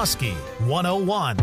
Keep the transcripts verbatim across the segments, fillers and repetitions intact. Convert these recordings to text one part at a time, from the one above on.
Husky one oh one.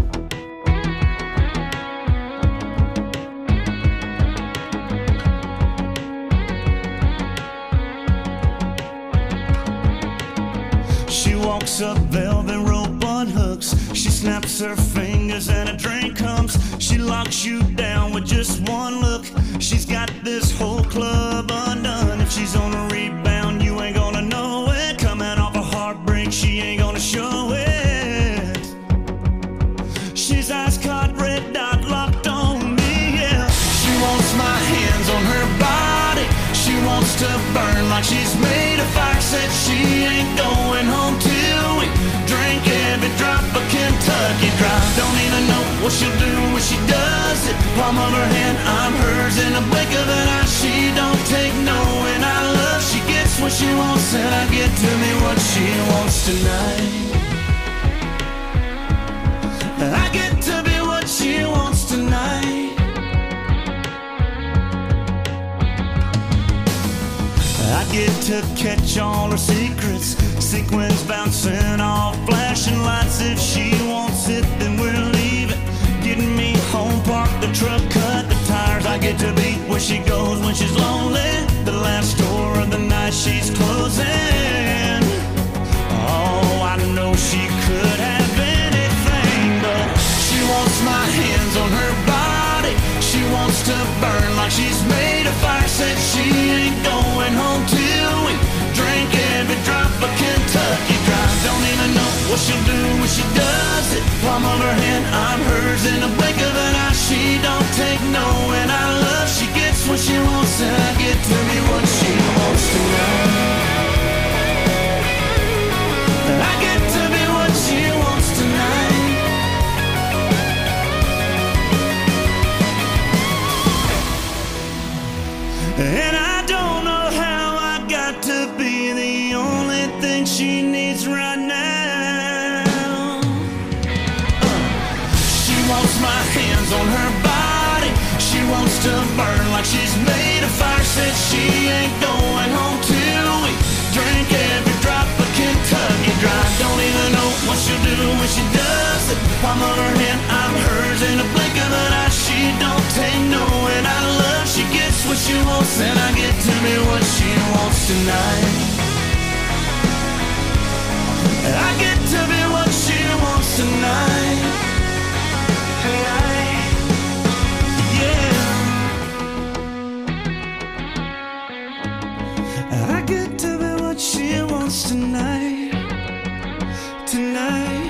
She walks up velvet rope on hooks. She snaps her fingers and a drink comes. She locks you down with just one look. She's got this whole club undone. If she's on a rebound, you ain't gonna know it. Coming off a heartbreak, she ain't gonna show it. She's ice cold, red dot locked on me, yeah. She wants my hands on her body. She wants to burn like she's made of fire. Said she ain't going home till we drink every drop of Kentucky Dry. Don't even know what she'll do when she does it. Palm of her hand, I'm hers in a blink of an eye. She don't take no, and I love. She gets what she wants, and I get to me what she wants tonight. I get to be what she wants tonight. I get to catch all her secrets. Sequins bouncing off flashing lights. If she wants it, then we'll leave it. Getting me home, park the truck, cut the tires. I get to be where she goes when she's lonely. The last door of the night she's closing. Oh, I know she could have anything, but she wants my hands on her body. She wants to burn like she's made of fire. Said she ain't going home till we drink every drop of Kentucky Dry. Don't even know what she'll do when she does it. Palm of her hand, I'm hers in a blink of an eye. She don't take no, and I love. She gets what she wants, and I get to be what she wants tonight. I get to be what she wants tonight. And I don't know how I got to be the only thing she needs right now. uh, She wants my hands on her body. She wants to burn like she's made of fire. Said she ain't going home till we drink every drop of Kentucky Dry. Don't even know what she'll do when she does it. Palm of her hand, I'm hers in a blink of an eye. She don't take no, and I love. She gets what she wants, and I get to be what she wants tonight. I get to be what she wants tonight. Yeah. I get to be what she wants tonight. Tonight.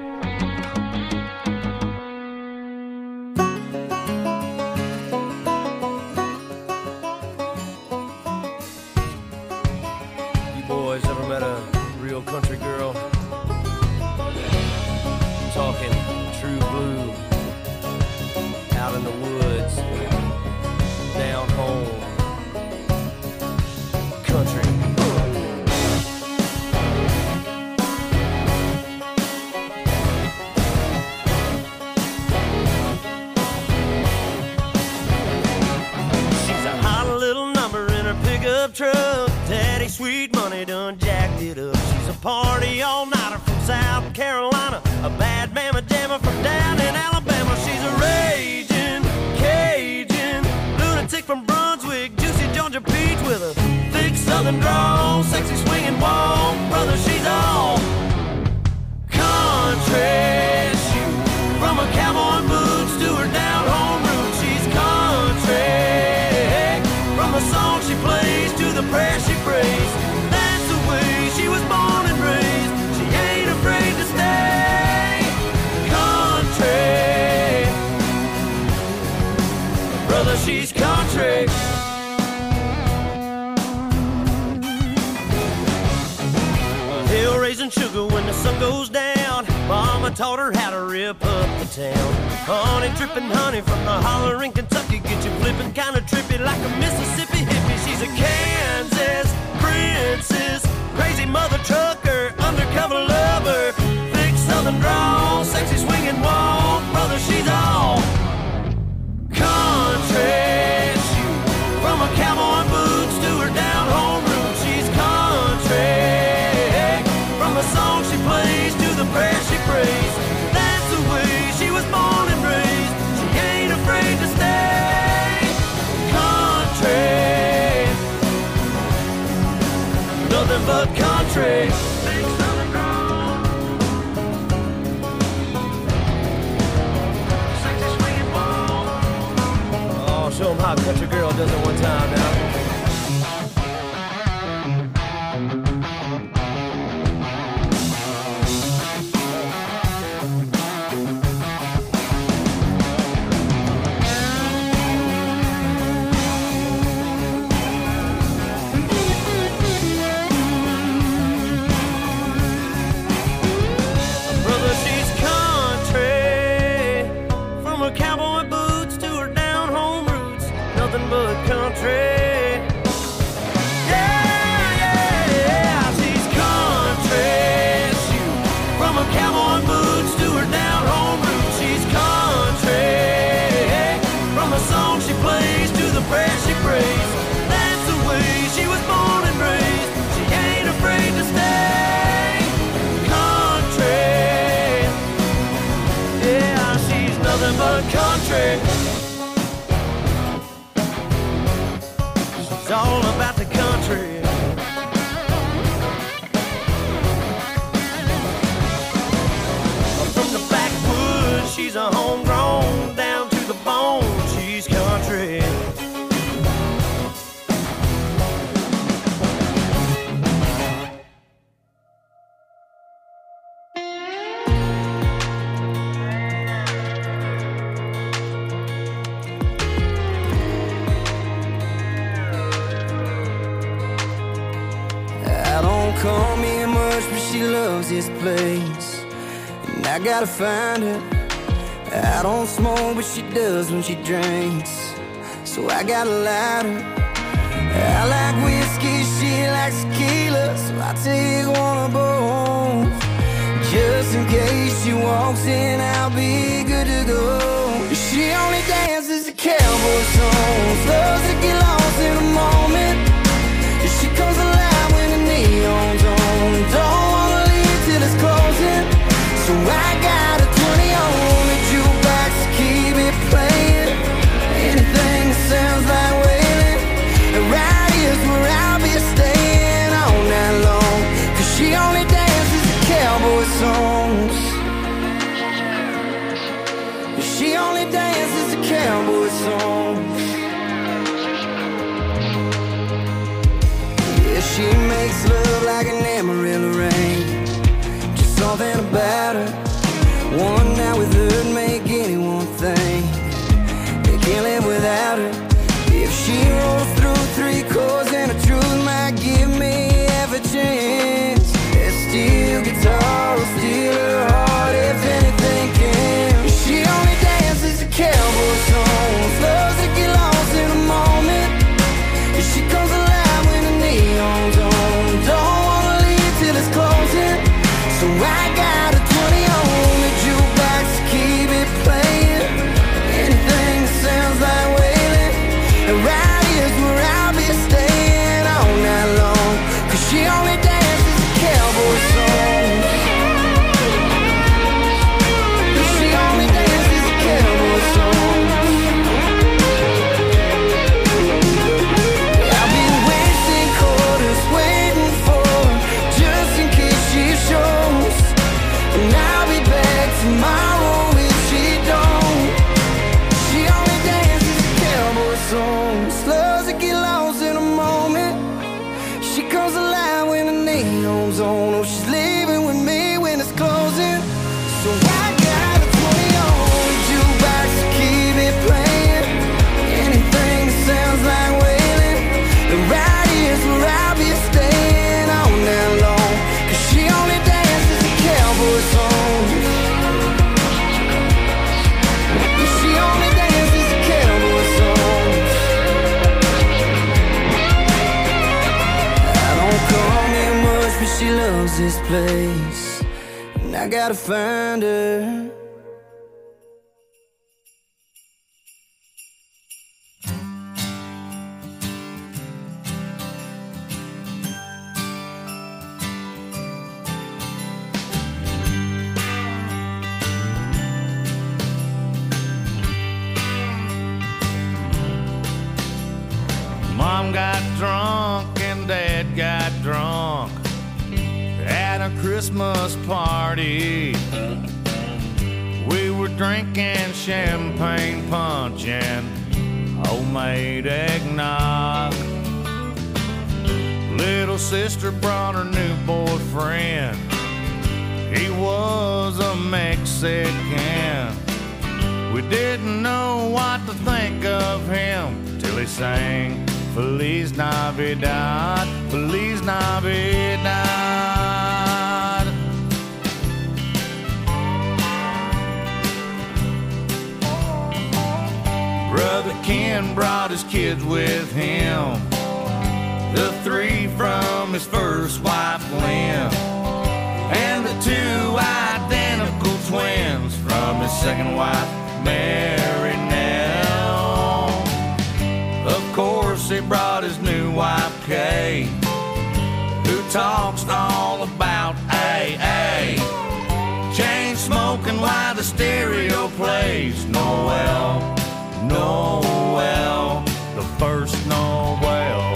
Boys ever met a real country girl? Talking true blue, out in the woods, down home, country. She's a hot little number in her pickup truck. Daddy Sweet Money done jacked it up. She's a party all-nighter from South Carolina, a bad mama jammer from down in Alabama. She's a raging Cajun lunatic from Brunswick, juicy Georgia peach with a thick southern drawl, sexy swinging walk. Brother, she's all country. She, from her cowboy boots to her down home roots, she's country. From the song she plays to the prayer she prays, that's the way she was born and raised. She ain't afraid to stay country. Brother, she's country. Hill raising sugar when the sun goes down. Mama taught her how to rip up the town. Honey dripping honey from the holler in Kentucky, get you flipping kinda trippy like a Mississippi hippie. She's a Kansas princess, crazy mother trucker, undercover lover, thick southern drawl, sexy swinging walk. Brother, she's all country. She, from her cowboy boots to her down home roots, she's country. From the song she plays to the prayer she prays, but country. Oh, show them how a country girl does it one time now. Cowboy boots to her down home roots, nothing but country. Yeah, yeah, yeah, she's country. Shoot, from her cowboy boots to her down home roots, she's country. From the song she plays to the prayer she prays, that's the way she was born and raised. She ain't afraid to stay country. Yeah, she's nothing but country. She's all about the country. From the backwoods, she's a homegrown, down to the bone, she's country. Call me much, but she loves this place, and I gotta find her. I don't smoke, but she does when she drinks, so I gotta light her. I like whiskey, she likes tequila, so I take one of both. Just in case she walks in, I'll be good to go. She only dances to cowboy songs, loves to get lost in a moment. She comes alive when the neon's on, don't wanna leave till it's closing. So I got a twenty on the jukebox to keep it playing. Anything that sounds like wailing, and right here's where I'll be staying all night long. Cause she only dances to cowboy songs. She only dances to cowboy songs. She makes love like an Amarillo rain, just something about her. One night with her'd make anyone think they can't live without her. If she rolls through three chords and the truth might give me half a chance, that steel guitar will steal her heart if anything can. She only dances to cowboy songs, loves to get lost in a moment. She comes alive when the neon's on, don't wanna leave till it's closing. So I got a twenty on the jukebox to keep it playing. Anything that sounds like wailing, and right here's where I'll be staying all night long. Cause she only dances to cowboy songs. She only dances to cowboy songs. Tomorrow if she don't, she only dances to cowboy songs, loves to get lost in a moment. She comes alive when the neon's on, oh she's leaving with me when it's closing. So I got a twenty on the jukebox to keep it playing. Anything that sounds like wailing, and right here's where I'll be staying all night long. Cause she only dances to cowboy songs. She loves this place, and I gotta find her. Mom got drunk and Dad got drunk. Christmas party. We were drinking champagne punch and homemade eggnog. Little sister brought her new boyfriend. He was a Mexican. We didn't know what to think of him till he sang Feliz Navidad, Feliz Navidad. Brother Ken brought his kids with him, the three from his first wife Lynn, and the two identical twins from his second wife Mary Nell. Of course he brought his new wife Kay, who talks all about A A, chain smoking while the stereo plays Noel, Noel, the first Noel.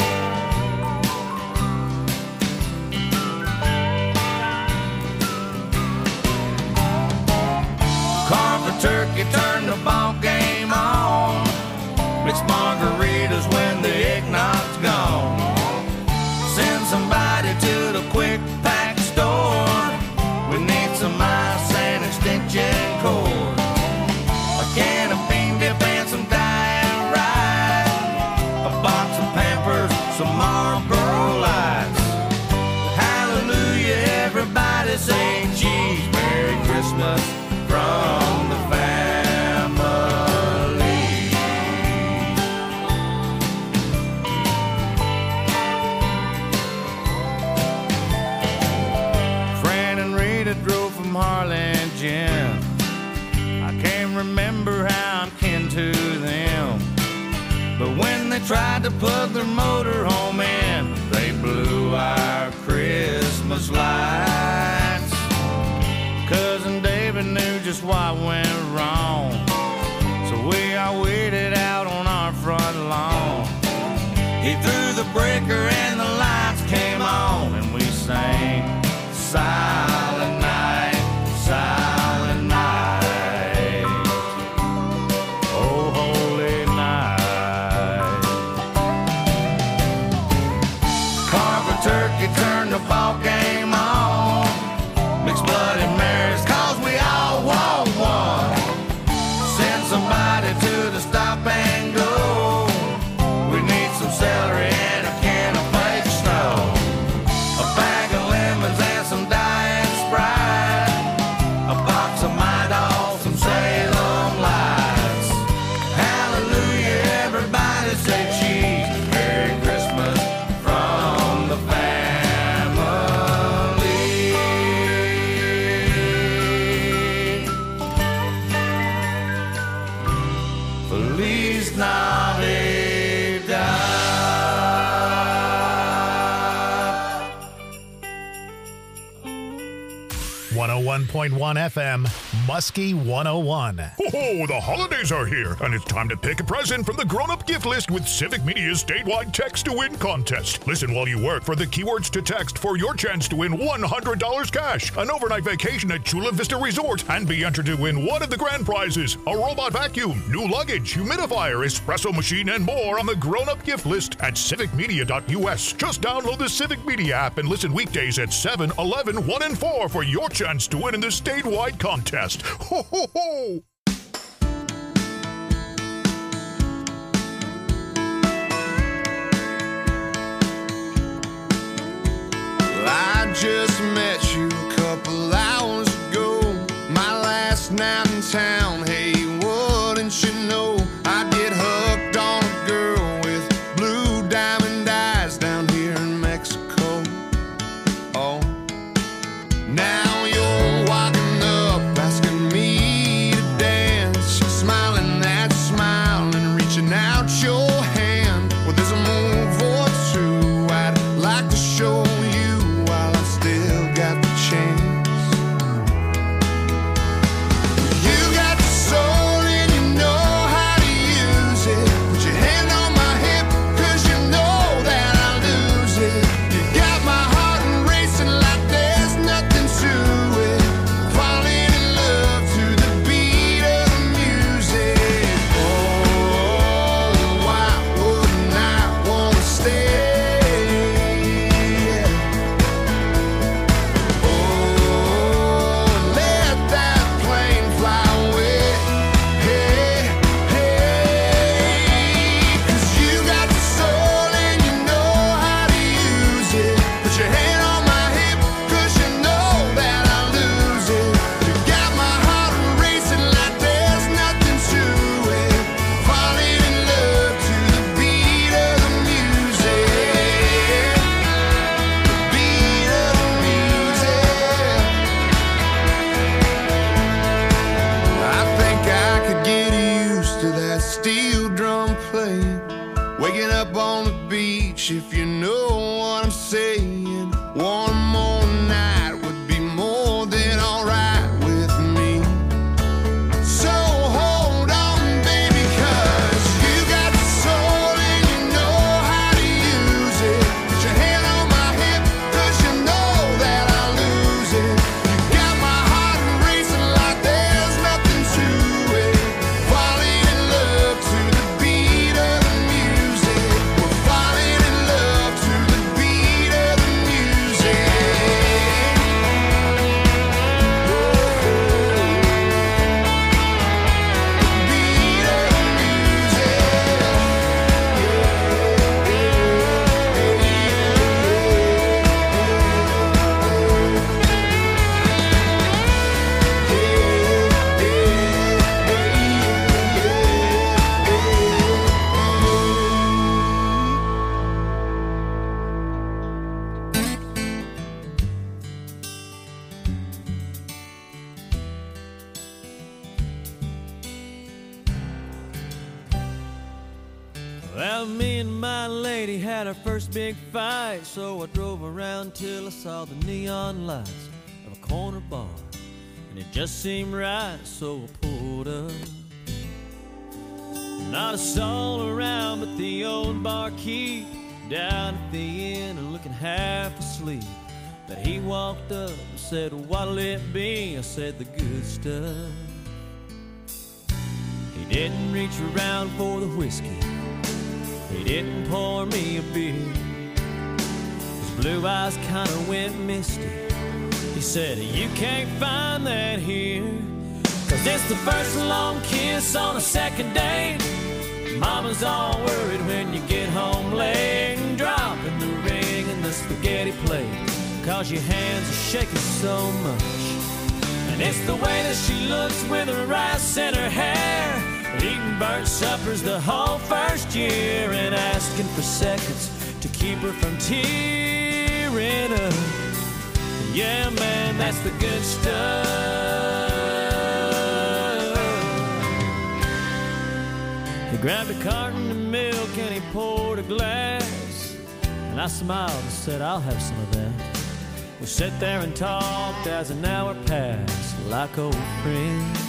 Turkey, turn the ball game on. Mix margaritas when the eggnog's gone. Send somebody to the quick pack store. We need some ice and extension cord, a can of bean dip and some diet rye, a box of Pampers, some Marlboro Lights. Hallelujah, everybody say cheese. Merry Christmas from the family. Fran and Rita drove from Harlingen. I can't remember how I'm kin to them, but when they tried to plug their motor home in, they blew our Christmas lights. Cousin David knew just what went wrong, so we all waited out on our front lawn. He threw the breaker and the lights came on, and we sang Silent Night, Silent Night, oh holy night. Carver turkey turned the ball game on. Mixed Bloody Marys, cause we all want one. Send somebody to the stop and go. We need some celery and a can of fake snow, a bag of lemons and some Diet Sprite, a box of My Dog, some Salem Lights. Hallelujah, everybody say cheese. Merry Christmas from the family. Feliz Navidad. one oh one point one F M, Muskie one oh one. Oh, the holidays are here, and it's time to pick a present from the grown-up gift list with Civic Media's statewide Text to Win contest. Listen while you work for the keywords to text for your chance to win one hundred dollars cash, an overnight vacation at Chula Vista Resort, and be entered to win one of the grand prizes, a robot vacuum, new luggage, humidifier, espresso machine, and more on the grown-up gift list at civic media dot U S. Just download the Civic Media app and listen weekdays at seven, eleven, one, and four for your chance to win in the statewide contest. Ho, ho, ho! I just met you a couple hours ago, my last night in town. Hey, wouldn't you know I get hooked on a girl with blue diamond eyes down here in Mexico. Oh, now you're walking up asking me to dance. on the beach, if you know what I'm saying. One more night would be more than alright with me. So hold on, baby, 'cause you got the soul and you know how to use it. Put your hand on my hip, 'cause you know that I'll lose it. You got my heart racing like there's nothing to it. Falling in love to the beat of the music. We're falling in love to the beat of the music. Beat of the Well, me and my lady had our first big fight, so I drove around till I saw the neon lights of a corner bar, and it just seemed right, so I pulled up. Not a soul around but the old barkeep down at the inn and looking half asleep. But he walked up and said, "What'll it be?" I said, "The good stuff." He didn't reach around for the whiskey, he didn't pour me a beer. His blue eyes kinda went misty. He said, "You can't find that here, 'cause it's the first long kiss on a second date. Mama's all worried when you get home late, and dropping the ring in the spaghetti plate, 'cause your hands are shaking so much. And it's the way that she looks with her rice in her hair, eating burnt suppers the whole first year, and asking for seconds to keep her from tearing up. Yeah, man, that's the good stuff." He grabbed a carton of milk and he poured a glass, and I smiled and said, "I'll have some of that." We sat there and talked as an hour passed like old friends.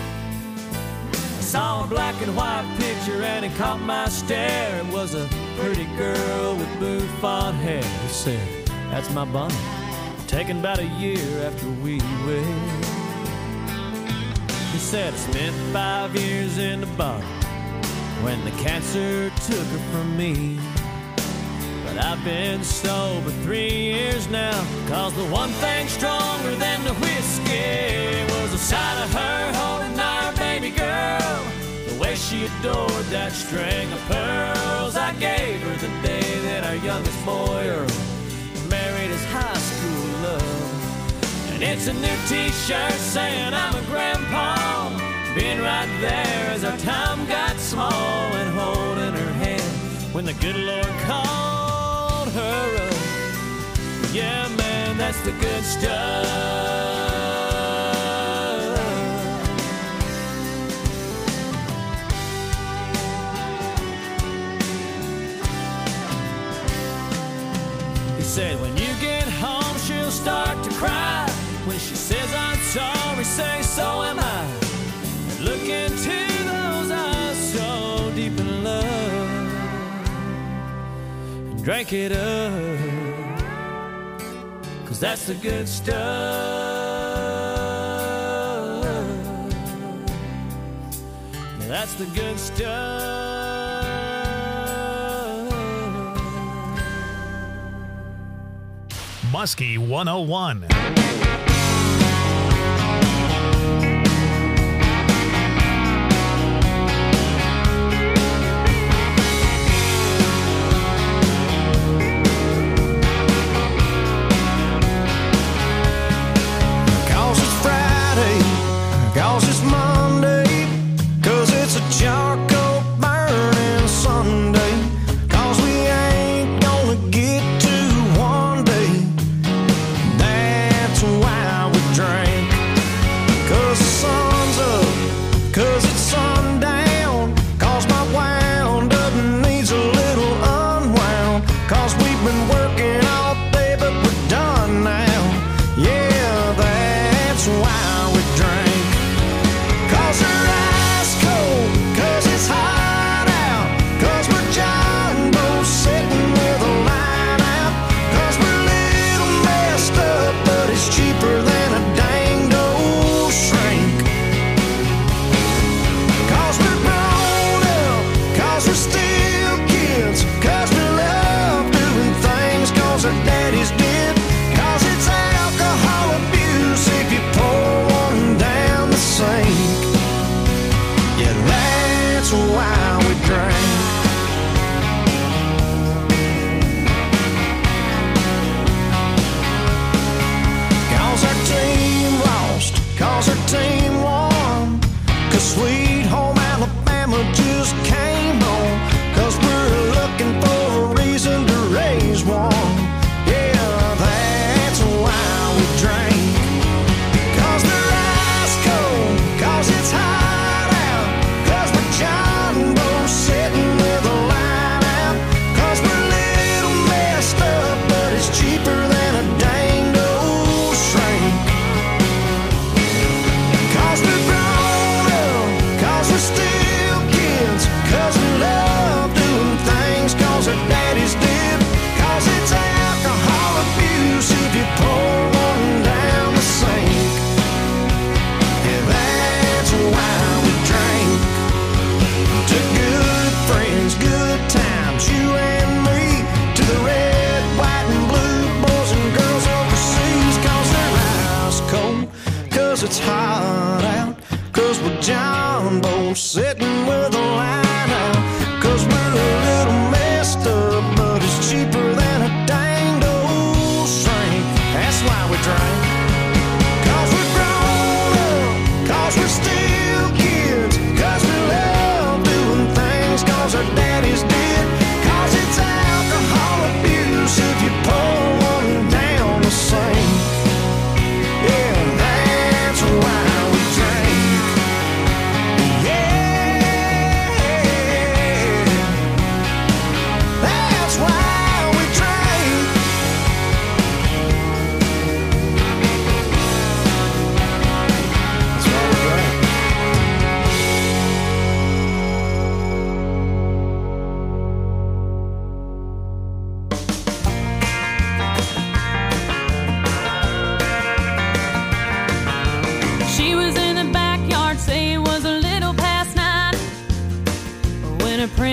I saw a black and white picture and it caught my stare. It was a pretty girl with bouffant hair. He said, "That's my Bonnie, taken about a year after we wed." He said, "I spent five years in the bottom when the cancer took her from me. But I've been sober three years now, 'cause the one thing stronger than the whiskey was the sight of her holding our baby girl. The way she adored that string of pearls I gave her the day that our youngest boy Earl married his high school love. And it's a new t-shirt saying I'm a grandpa, being right there as our time got small, and holding her hand when the good Lord called her up. Yeah, man, that's the good stuff." He said, "When you get home, she'll start to cry. When she says I'm sorry, say so am I. And look into those eyes so deep in love, and drink it up, 'cause that's the good stuff. Yeah, that's the good stuff." Muskie one oh one. Charcoal burning Sunday, 'cause we ain't gonna get to one day. That's why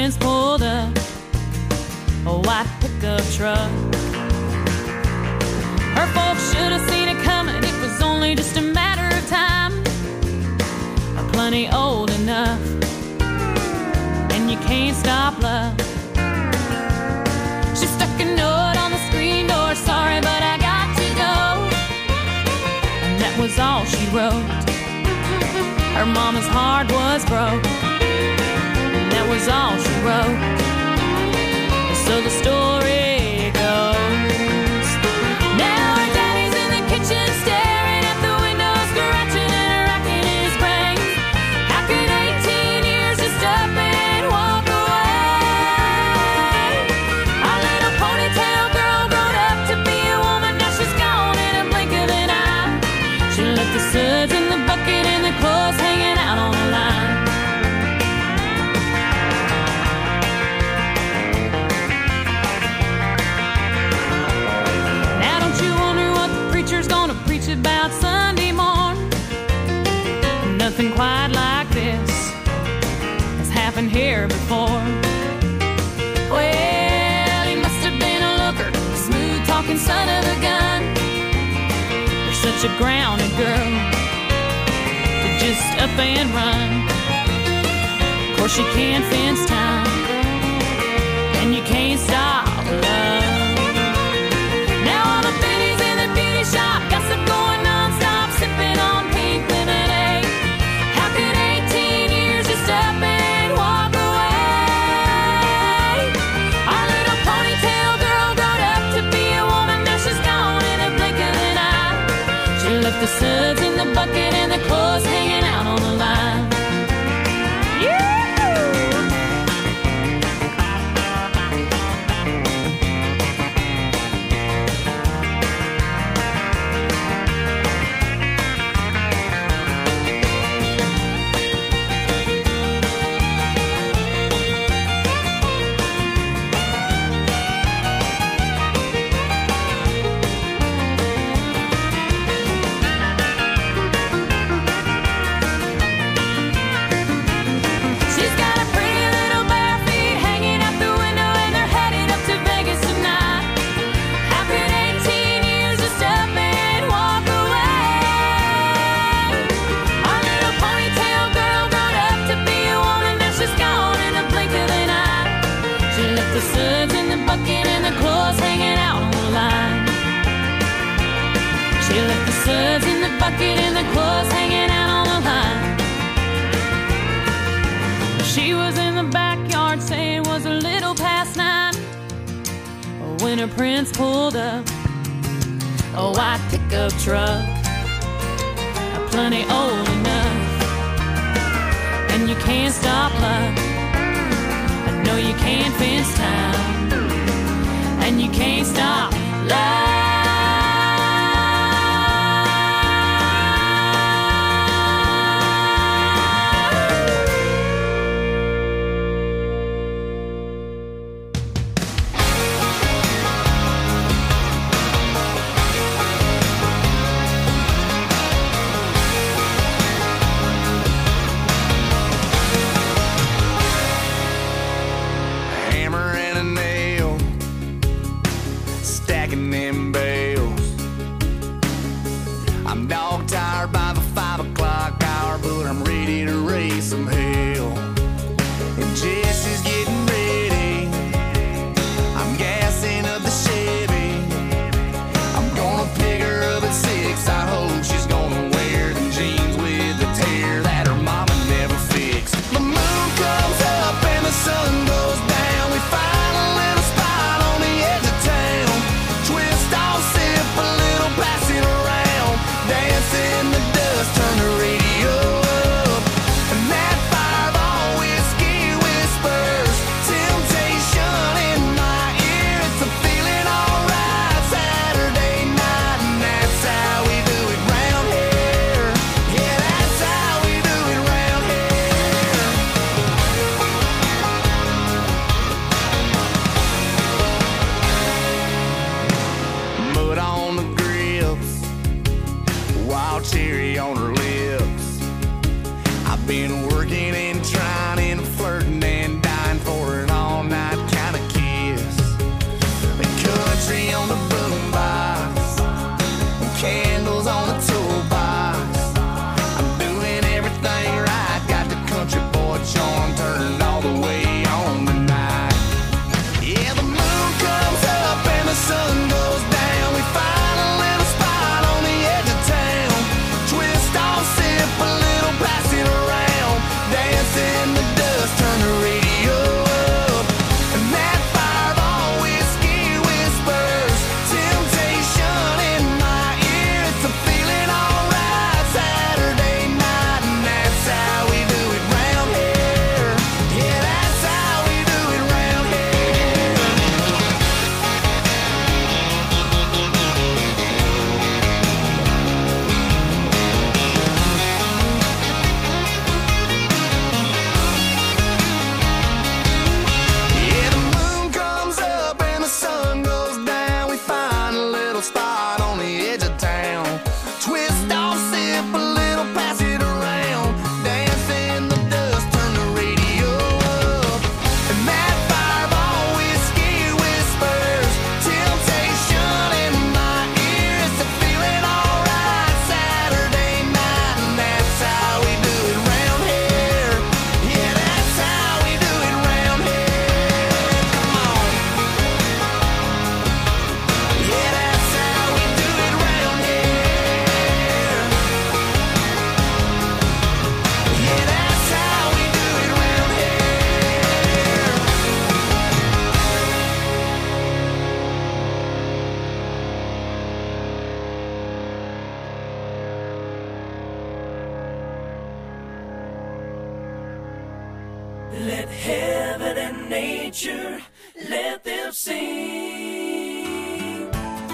Prince pulled up a white pickup truck. Her folks should have seen it coming. It was only just a matter of time. Plenty old enough, and you can't stop love. She stuck a note on the screen door, sorry, but I got to go. And that was all she wrote. Her mama's heart was broke, and that was all she wrote. And so the story goes. Now her daddy's in the kitchen staring at the window, scratching and racking his brain. How could eighteen years just up and walk away? Our little ponytail girl grown up to be a woman, now she's gone in a blink of an eye. She left the suds in the bucket and the clothes hanging out on the line. Now don't you wonder what the preacher's gonna preach about Sunday morn? Nothing quite like this has happened here before. Well, he must have been a looker, a smooth talking son of a gun. You're such a grounded girl to just up and run. Of course you can't fence time, and you can't stop love. Now all the biddies in the beauty shop gossip going non-stop, sipping on pink lemonade. How could eighteen years just up and walk away? Our little ponytail girl grown up to be a woman, now she's gone in a blink of an eye. She left the suds in the bucket and the clothes hanging out on the line. Yeah! She's got a pretty little bare feet hanging out the window, and they're headed up to Vegas tonight. How could eighteen years just up and walk away? Our little ponytail girl grown up to be a woman, now she's gone in a blink of an eye. She left the suds in the bucket and the clothes hanging out on the line. She left the suds in the bucket and the clothes hanging out on the line. She was in the backyard saying it was a little past nine when her Prince pulled up a white pickup truck, plenty old enough, and you can't stop love. I know you can't fence time, and you can't stop love. A hammer and a nail, Let heaven and nature, let them sing.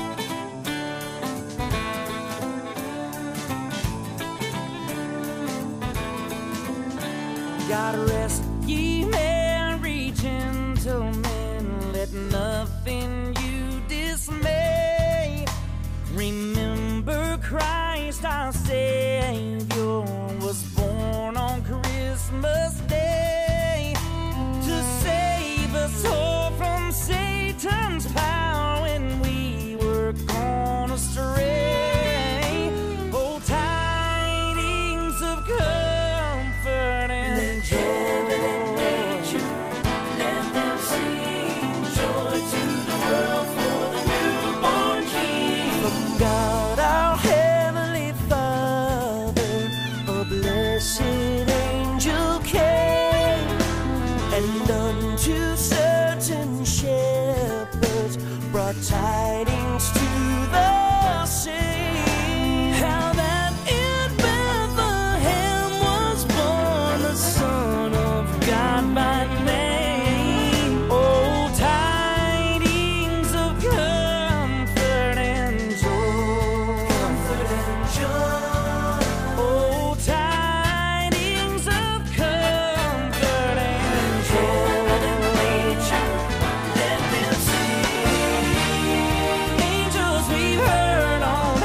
God rest ye men, reach gentlemen, let nothing you dismay. Remember Christ our Savior was born on Christmas Day to save us all from Satan's power when we were gone astray. Oh, tidings of comfort and joy. Heaven and nature, let them sing joy to the world for the newborn King. From God our Heavenly Father, a blessed angel came, and unto certain shepherds brought tidings to the same, how that in Bethlehem was born the Son of God by name. Oh, tidings of comfort and joy. Comfort and joy. Oh, tidings of comfort and joy. Nature, let them sing. Angels we've heard on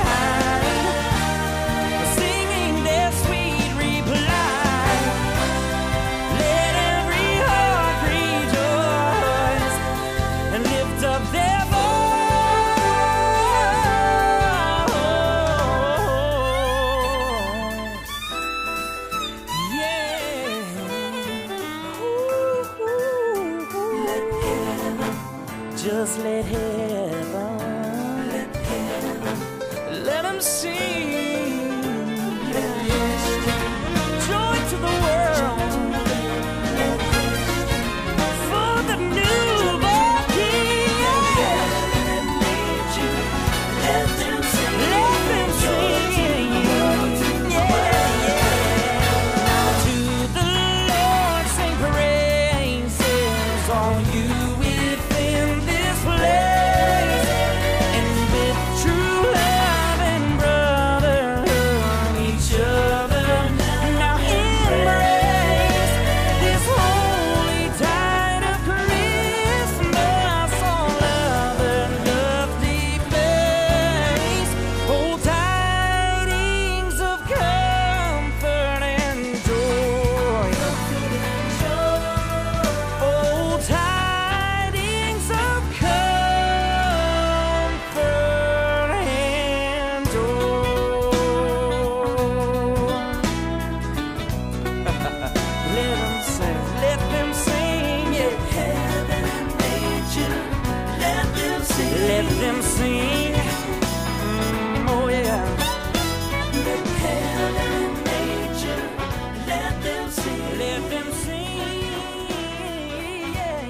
high, singing their sweet reply. Let every heart rejoice and lift up their voice. Yeah. Let heaven, just let heaven, let heaven, let them sing. Let joy to the world for the newborn King. Let them sing. Let them sing. Yeah, yeah. To the Lord sing praises, all you within this place, and with true love and brotherhood each other now embrace this holy tide of Christmas. All other doth deface. Oh, tidings of comfort and joy. Oh, tidings of comfort and joy. Let them sing, let them sing, yeah. Heaven and nature, let them sing. Let them sing. Mm, oh, yeah. Let heaven and nature, let them sing. Let them sing, yeah.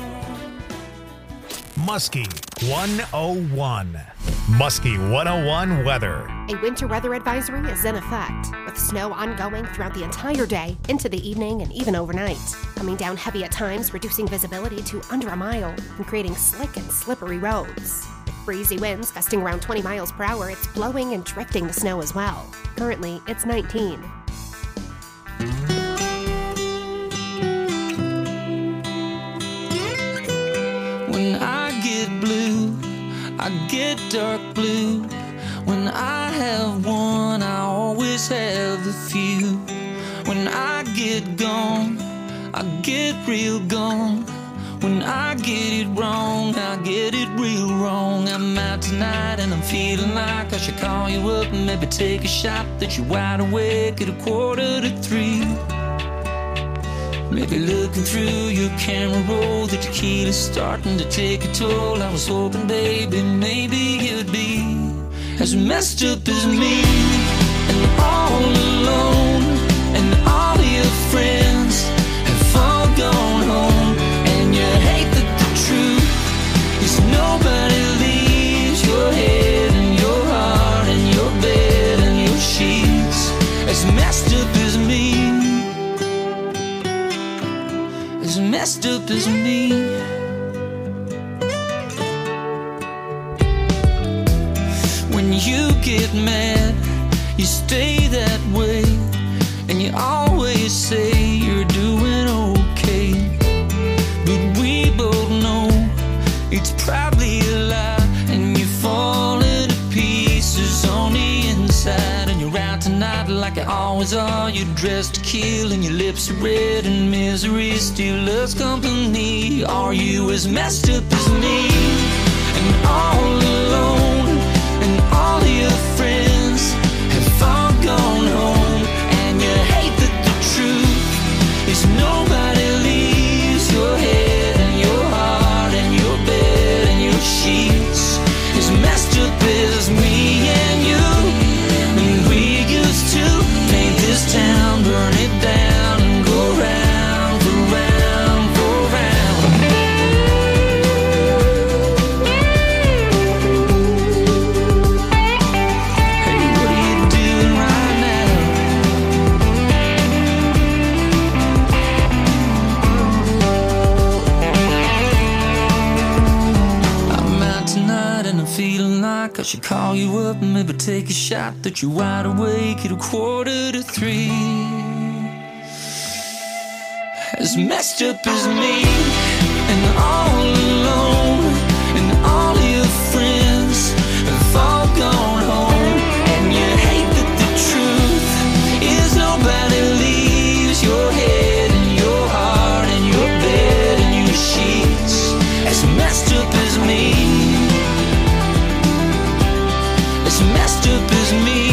Muskie one oh one. Muskie one oh one weather. A winter weather advisory is in effect, with snow ongoing throughout the entire day, into the evening, and even overnight. Coming down heavy at times, reducing visibility to under a mile, and creating slick and slippery roads. With breezy winds gusting around twenty miles per hour, it's blowing and drifting the snow as well. Currently, it's nineteen. When I get blue, I get dark blue. When I have one, I always have a few. When I get gone, I get real gone. When I get it wrong, I get it real wrong. I'm out tonight and I'm feeling like I should call you up and maybe take a shot that you're wide awake at a quarter to three. Maybe looking through your camera roll, the tequila's starting to take a toll. I was hoping, baby, maybe you'd be as messed up as me, and all alone, and all your friends have all gone home, and you hate that the truth is nobody leaves your head and your heart and your bed and your sheets as messed up as me. As messed up as me. When you get mad, you stay that way, and you always say you're doing okay. But we both know it's probably a lie, and you're falling to pieces on the inside. And you're out tonight like you always are. You're dressed to kill, and your lips are red, and misery still loves company. Are you as messed up as me, and all alone, and all your friends have all gone home, and you hate that the truth is nobody leaves your head and your heart and your bed and your sheets as messed up as me and you. And we used to paint this town, burn it down, and go round, go round, go round. Hey, what are you doing right now? I'm out tonight and I'm feeling like I should call you up and maybe take a shot that you're wide awake at a quarter to three. As messed up as me, and all alone, and all your friends have all gone home, and you hate that the truth is nobody leaves your head and your heart and your bed and your sheets. As messed up as me, as messed up as me.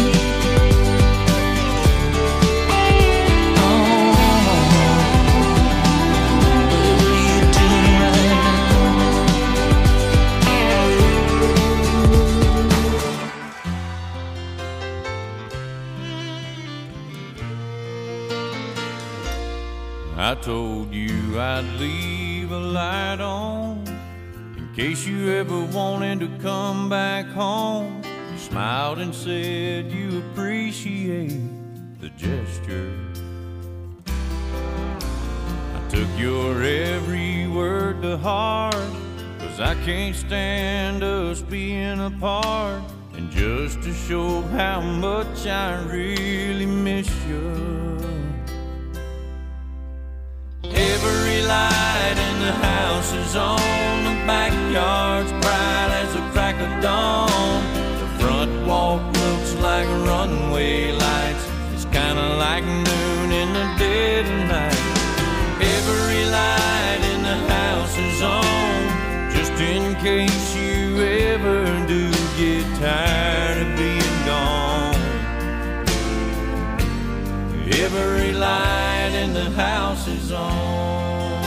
I told you I'd leave a light on in case you ever wanted to come back home. You smiled and said you appreciate the gesture. I took your every word to heart, 'cause I can't stand us being apart. And just to show how much I really miss you, every light in the house is on, the backyard's bright as a crack of dawn. The front walk looks like runway lights, it's kinda like noon in the dead of night. Every light in the house is on, just in case you ever do get tired of being gone. Every light in the house is on.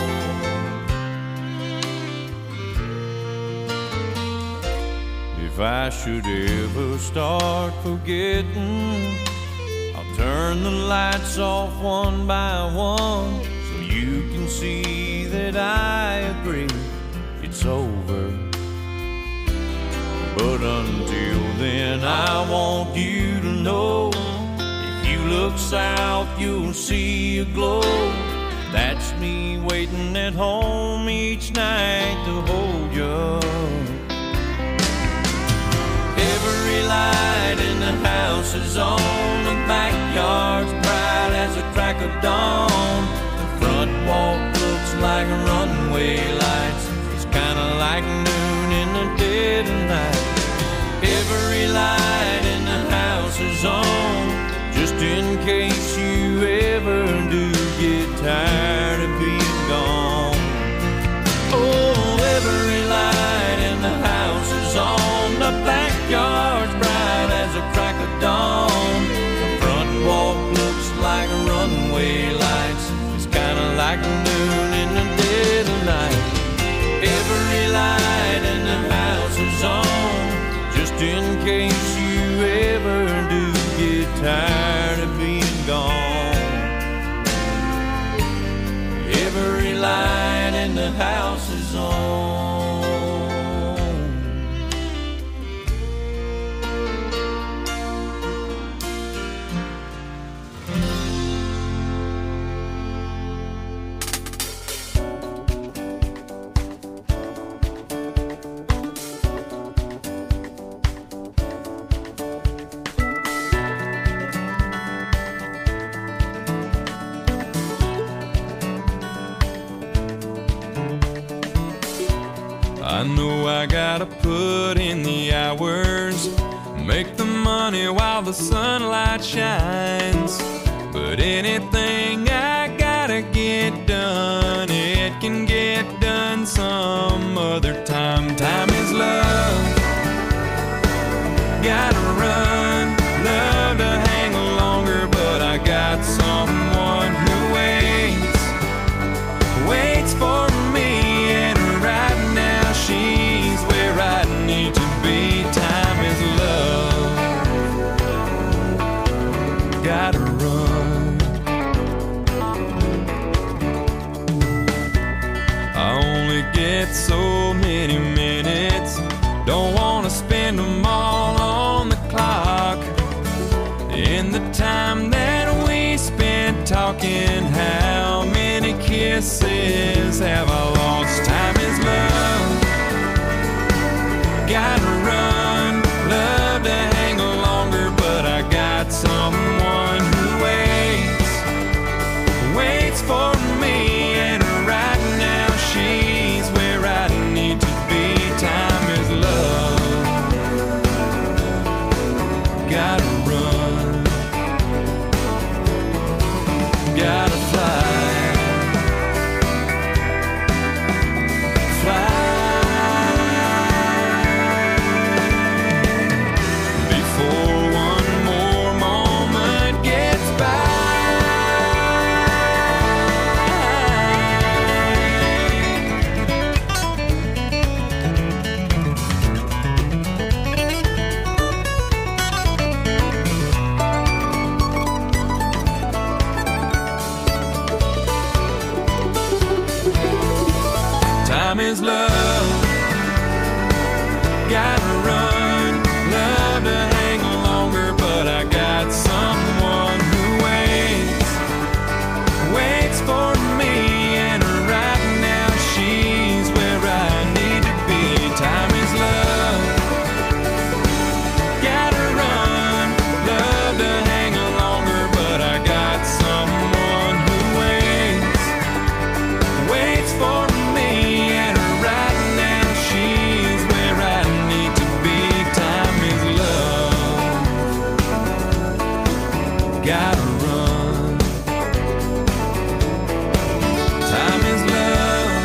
If I should ever start forgetting, I'll turn the lights off one by one, so you can see that I agree it's over. But until then, I want you to know, you look south, you'll see a glow. That's me waiting at home each night to hold you. Every light in the house is on, the backyard's bright as a crack of dawn. The front walk looks like runway lights, it's kinda like noon in the dead of night. Every light in the house is on, just in case you ever do get tired of being gone. Oh, every light in the house is on, the backyard's bright as a crack of dawn. The front walk looks like runway lights, it's kinda like noon in the dead of night. Every light in the house is on, just in case you ever do get tired of being gone. I know I gotta put in the hours, make the money while the sunlight shines. But anything I gotta get done, it can get done some other time. Time is love, gotta run, love to hang longer, but I got someone who waits, waits for me, and right now she's where I need to be. Time is love, gotta run. Get so many minutes, don't wanna spend them all on the clock. In the time that we spent talking, how many kisses have I lost? Time is love, gotta run, love to hang longer, but I got someone who waits, waits for me, and right now she's where I need to be. Time is love, gotta run, gotta fly, fly before one more moment gets by. Time is love, gotta run, love to hang longer, but I got someone who waits, waits for me, and right now she's where I need to be. Time is love, gotta run, love to hang longer, but I got someone who waits, waits for me. Gotta run. Time is love,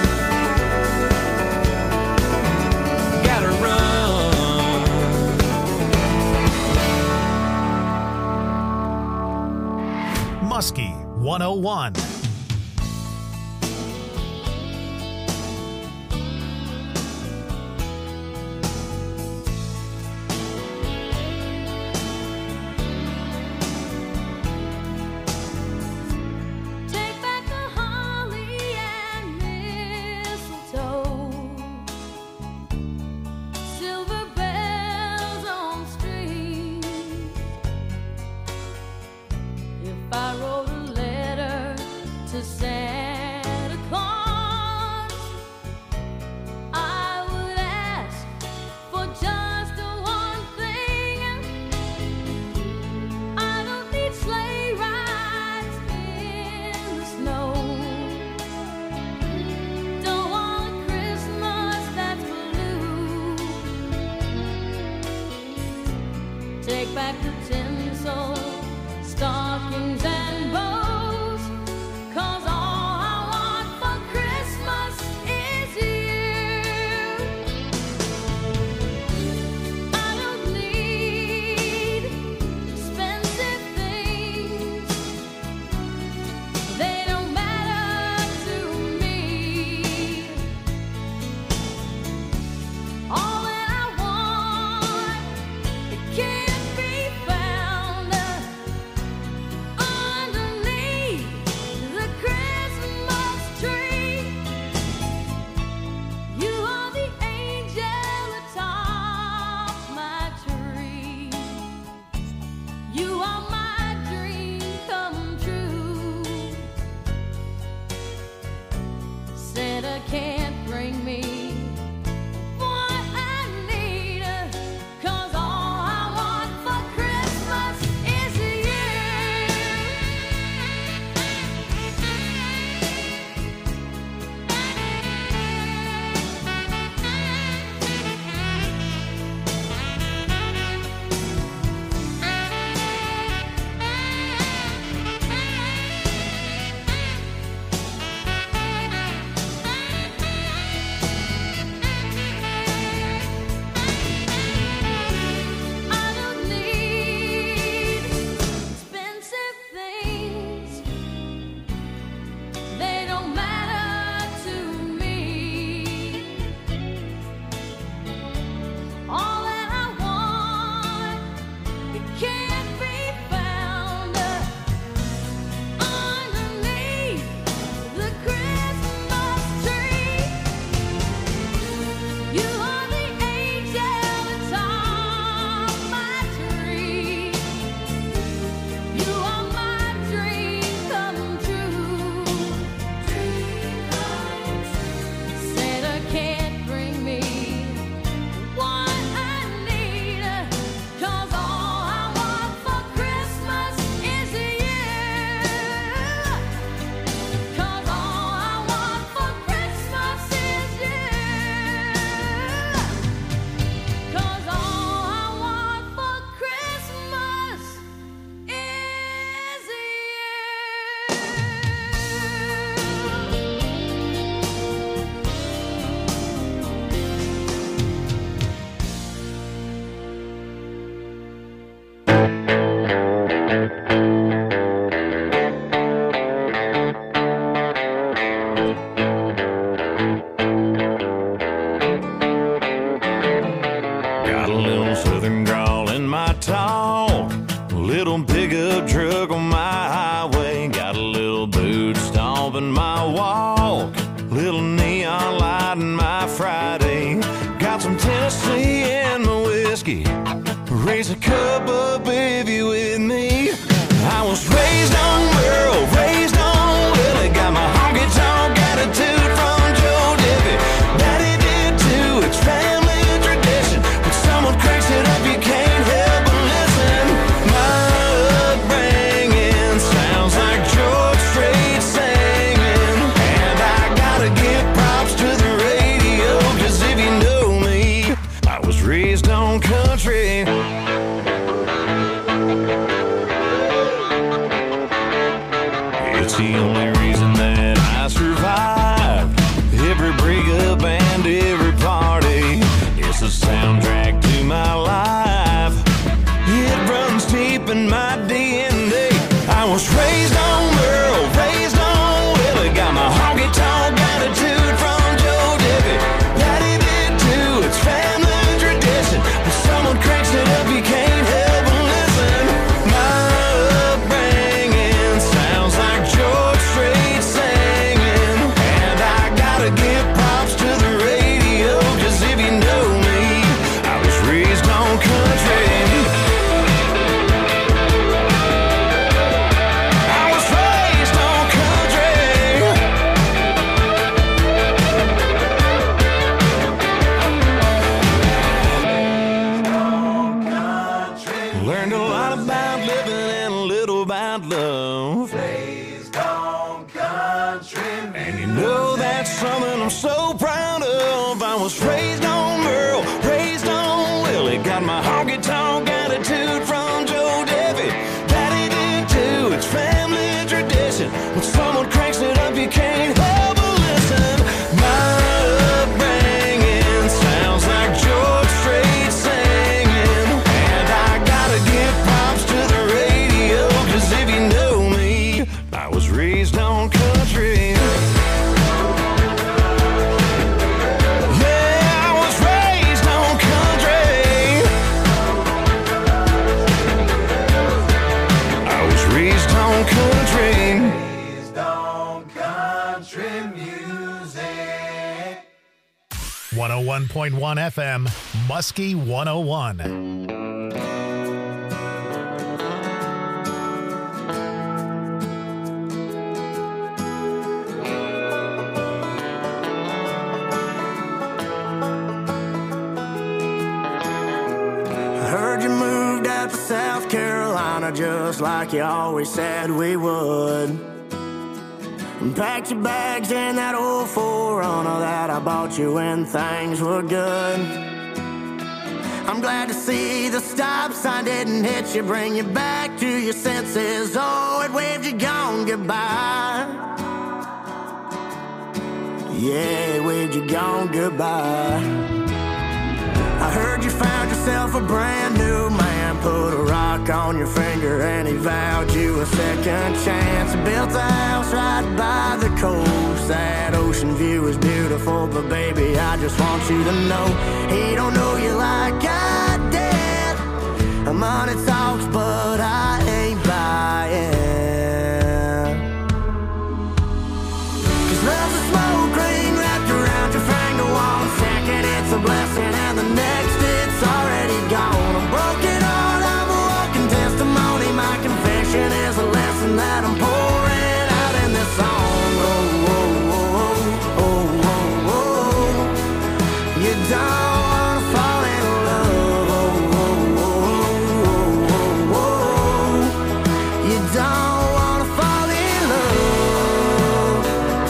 gotta run. Muskie one oh one. I wrote a letter to Santa Claus, I would ask for just one thing. I don't need sleigh rides in the snow, don't want a Christmas that's blue. Take back the tinsel, stockings and bows, 'cause all I want for Christmas is you. I don't need expensive things, they don't matter to me. All that I want, it can't be found under Got a little southern drawl in my talk, a little pickup truck on my highway. Got a little boot stomp in my walk, little neon light in my Friday. Got some Tennessee in my whiskey. Raise a cup up if you with me. I was raised on Merle, raised on Willie. Got my honky-tonk attitude from Joe Diffie. Daddy did too, it's family tradition. When someone cracks it up, you can't help but listen. My upbringing sounds like George Strait singing. And I gotta give props to the radio, cause if you know me, I was raised on country. It's the only reason that I survived every breakup and every party. It's the soundtrack to my life. It runs deep in my D N A. I was raised on Merle, raised on Willie. Got my honky-tonk attitude from Joe Diffie. Daddy did too, it's family tradition. When someone cracks it up, you can't help but listen. My upbringing sounds like George Strait singing. And I gotta give props to the radio, cause if you know me, I was raised on country. I was raised on country. Learned a lot about living and a little about love. And you know that's something I'm so proud of. I was raised on Merle, raised on Willie. Got my honky-tonk attitude from Joe Diffie. Daddy did too, it's family tradition. When someone cranks it up, you can't help but listen. My upbringing sounds like George Strait singing. And I gotta give props to the radio, cause if you know me, I was raised on country. Yeah, I was raised on country. I was raised on country. Raised on country music. one oh one point one F M, Muskie one oh one. I heard you moved out to South Carolina just like you always said we would. And packed your bags in that old four runner that I bought you when things were good. I'm glad to see the stop sign didn't hit you, bring you back to your senses. Oh, it waved you gone goodbye. Yeah, it waved you gone goodbye. I heard you found yourself a brand new man, put a rock on your finger and he vowed you a second chance. Built a house right by the coast. That ocean view is beautiful, but baby, I just want you to know he don't know you like I did. Money talks, but I ain't buying. Cause love's a smoke ring wrapped around your finger. One second it's a blessing and the next it's already gone. I'm broken heart, I'm a walking testimony. My confession is a lesson that I'm pouring out in this song. Oh, oh, oh, oh, oh, oh. You don't wanna fall in love. Oh, oh, oh, oh, oh, oh. You don't wanna fall in love.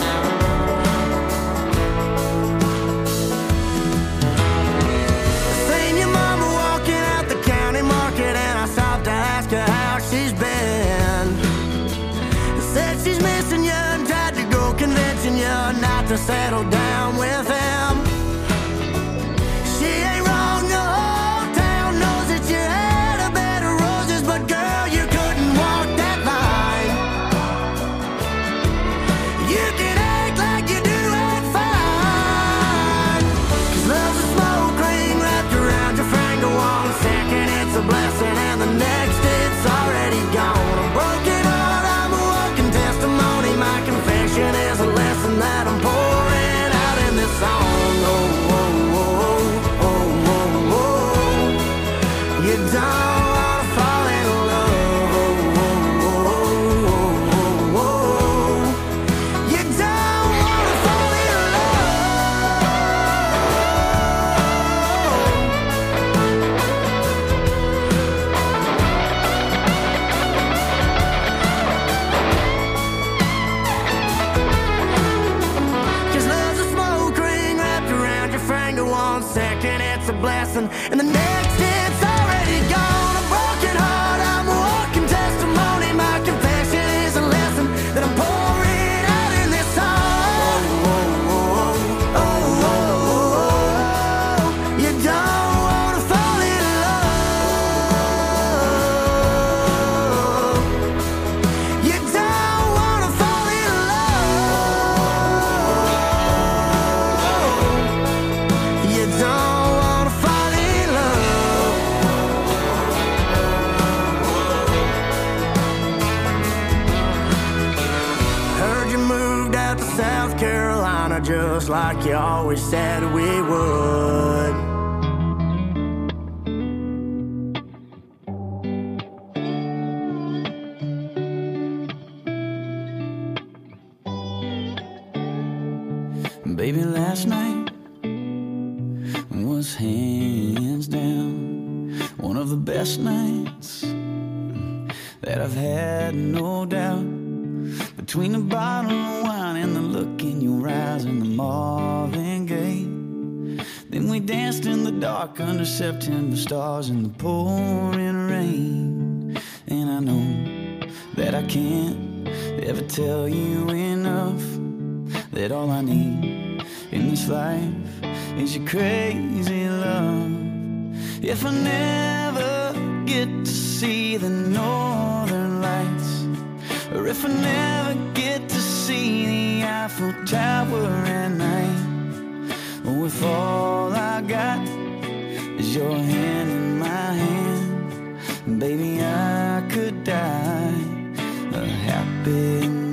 Seen your mama walking out the county market and I stopped to ask her how she's been. Said she's missing you and tried to go convincing you not to settle down with him. She ain't wrong, the whole town knows that you had a bed of roses, but girl, you couldn't walk that line. You can act like you do it fine. Cause love's a smoke ring wrapped around your finger. a blessing, and the next it's already gone. A broken heart, I'm a walking testimony. My confession is a lesson that I'm pouring out in this song. Oh, oh, oh, oh, oh, oh. You don't wanna fall in love. You don't wanna fall in love. You don't wanna fall in love. Heard you moved out to South Carolina just like you always said we would. Baby, last night was hands down one of the best nights that I've had, no doubt. Between the bottle of wine and the look in your eyes and the Marvin Gaye, then we danced in the dark under September stars in the pouring rain. And I know that I can't ever tell you enough that all I need in this life is your crazy love. If I never get to see the northern lights, or if I never get to see the Eiffel Tower at night, or if all I got is your hand in my hand, baby, I could die a happy man.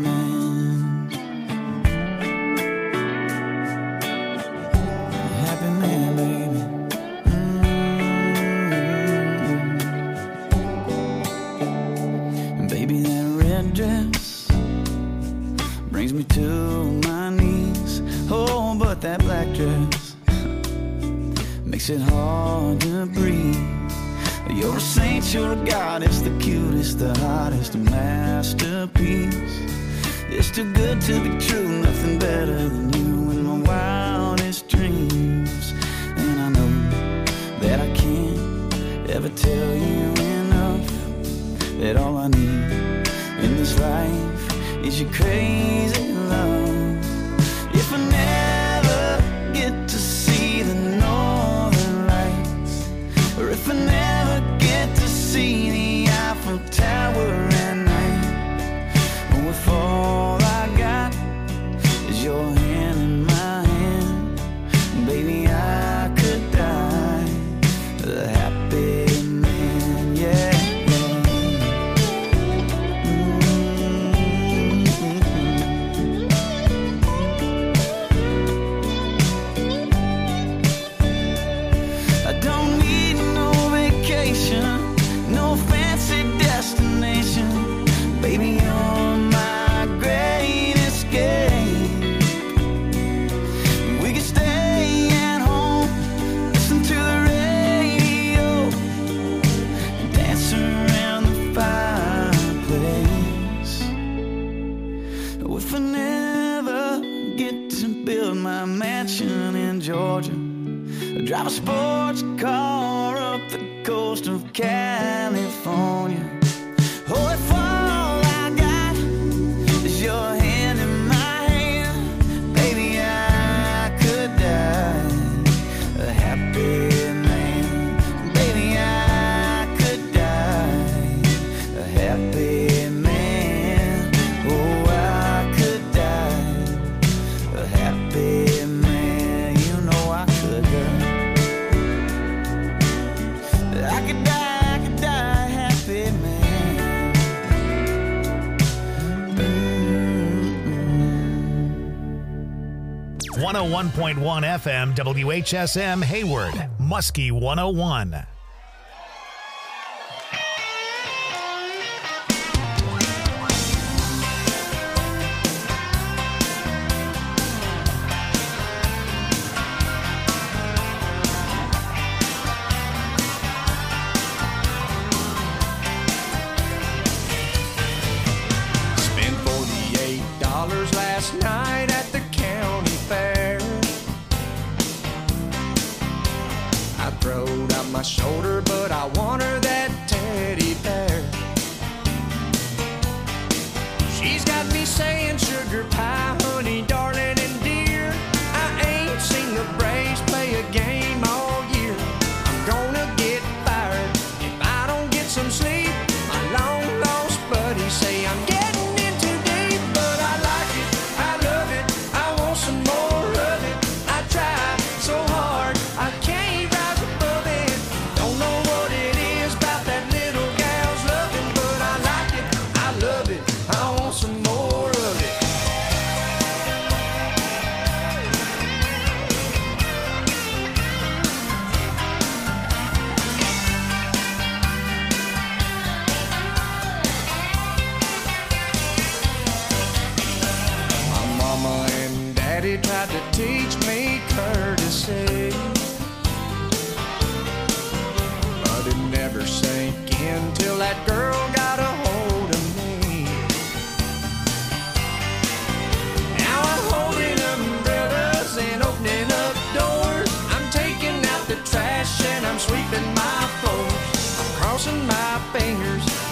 Happy man, baby. Mm-hmm. Baby, that red dress brings me to my knees. Oh, but that black dress makes it hard to breathe. You're a saint, you're a goddess, the cutest, the hottest, a masterpiece. It's too good to be true, nothing better than you in my wildest dreams. And I know that I can't ever tell you enough that all I need in this life is your crazy love. If I never get to see the northern lights, or if I never get to see the Eiffel Tower at night, or if all I got is your hand in my hand, baby, I could die a happy man, yeah, yeah. Mm-hmm. I don't need no vacation, no fancy destination, baby, you're my great escape. We could stay at home, listen to the radio, dance around the fireplace. If I never get to build my mansion in Georgia, drive a sports car up the coast of California, oh, if all I got is your hand in my hand, baby, I could die a happy man. Baby, I could die a happy man. Oh, I could die a happy man. You know I could die. I could die, I could die a happy man. one oh one point one F M W H S M Hayward, Muskie one oh one. Spent forty-eight dollars last night at the county fair. I out my shoulder, but I want her that teddy bear. She's got me saying sugar pie, honey, darling, and dear. I ain't seen the Braves play a game all year. I'm gonna get fired if I don't get some sleep. My long lost buddies say I'm getting in too deep, but I like it, I love it, I want some more of it. I try so hard, I can't rise above it. Don't know what it is about that little gal's loving, but I like it, I love it, I want some more of it. My mama and daddy tried to teach me courtesy, but it never sank in till that girl got a hold of me. Now I'm holding umbrellas and opening up doors. I'm taking out the trash and I'm sweeping my floors. I'm crossing my fingers